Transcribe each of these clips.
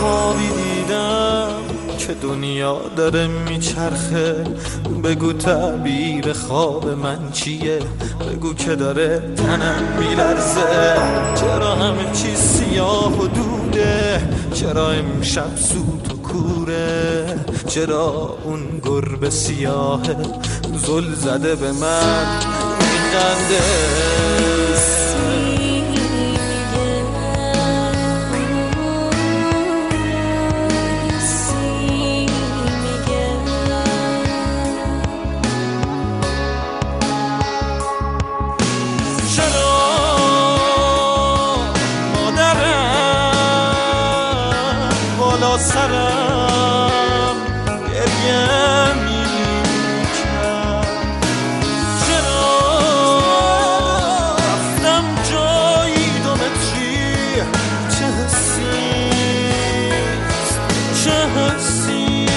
خوابی دیدم که دنیا داره میچرخه. بگو تعبیر خواب من چیه؟ بگو که داره تنم میلرزه. چرا همه چیز سیاه و دوده؟ چرا امشب سوت و کوره؟ چرا اون گربه سیاهه زل زده به من میخنده؟ سرم گریه میکرد. چرا رفتم جایی 2 متری؟ چه حسیست چه حسی؟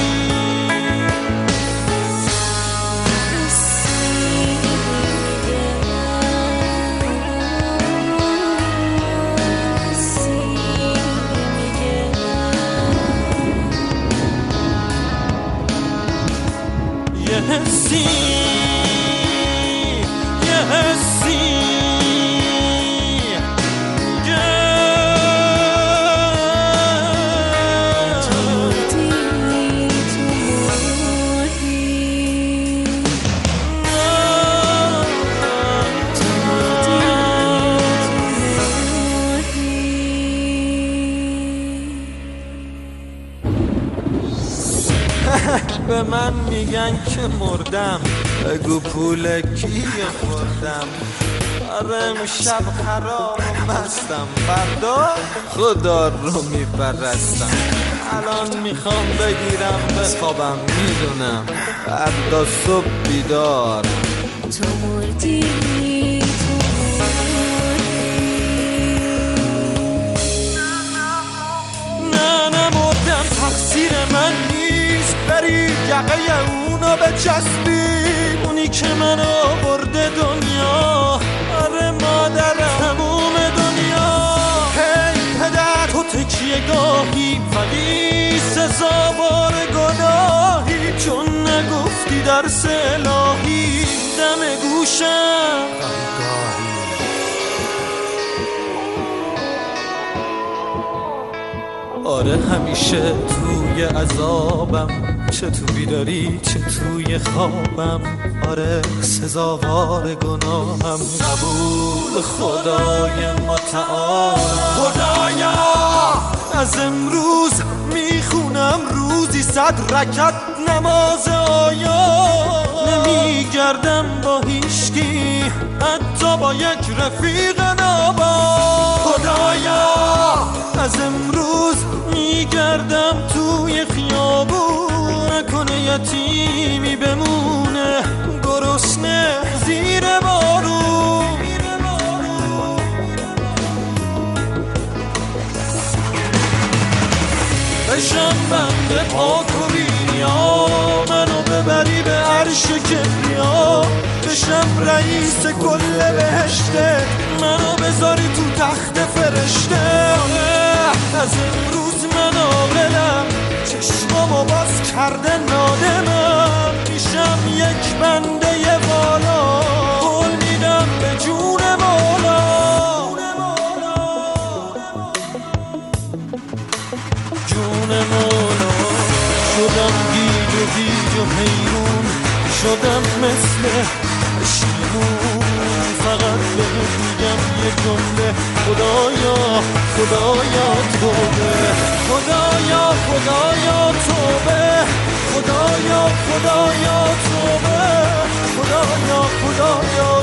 حسی یه حسی به من میگن که مردم. بگو پول کیه خوردم؟ آره امشب خراب و مستم، فردا خدا رو میپرستم. الان میخوام بگیرم بخوابم، میدونم فردا صبح بیدار. تو مردی نه نمردم، تقصیر من نیست. بری یقه اونو بچسبی، اونی که من آورده دنیا. آره مادرم تموم دنیا. هی پدر تو تکیه گاهی، ولی سزاوار گناهی. چون نگفتی درس الهی دم گوشم آره همیشه توی عذابم، چه تو بیداری چه توی خوابم. آره سزاوار گناهم، قبول خدای متعال. خدایا از امروز میخونم روزی 100 رکعت نماز آیا. نمیگردم با هیچکی، حتی با یک رفیق نابا. خدایا از امروز میگردم توی خیابون، نکنه یتیمی بمونه گرسنه زیر بارون. بشم بنده پاک و بینیا، منو ببری به عرش کبریا. بشم رئیس کل بهشته، منو بذاری تو تخت فرشته. از امروز من عاقلم، چشمامو باز کرده نادمم. میشم یک بنده والا، قول میدم به جون مولا. جون مولا شدم گیج و گیج و حیرون، شدم مثل پشیمون. فقط بهت میگم یه جمله، خدایا خدایا توبه. خدایا خدایا توبه. خدایا خدایا توبه. خدایا خدایا